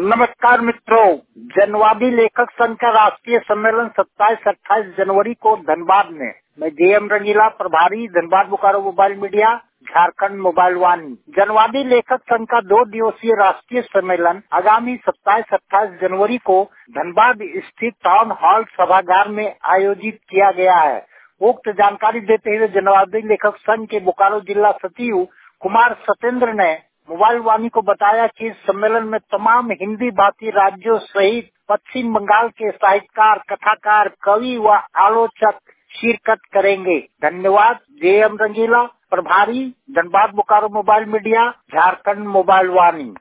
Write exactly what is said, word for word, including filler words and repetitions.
नमस्कार मित्रों, जनवादी लेखक संघ का राष्ट्रीय सम्मेलन सत्ताईस अट्ठाईस जनवरी को धनबाद में। मैं जेएम रंगीला, प्रभारी Dhanbad Bokaro mobile media, Jharkhand mobile Vaani. जनवादी लेखक संघ का दो दिवसीय राष्ट्रीय सम्मेलन आगामी सत्ताईस अट्ठाईस जनवरी को धनबाद स्थित टाउन हॉल सभागार में आयोजित किया गया है। उक्त जानकारी देते हुए जनवादी लेखक संघ के बोकारो जिला सचिव कुमार सत्येंद्र ने मोबाइल वाणी को बताया कि इस सम्मेलन में तमाम हिंदी भाषी राज्यों सहित पश्चिम बंगाल के साहित्यकार, कथाकार, कवि व आलोचक शिरकत करेंगे। धन्यवाद। जेएम रंगीला, प्रभारी Dhanbad Bokaro mobile media, Jharkhand mobile वाणी।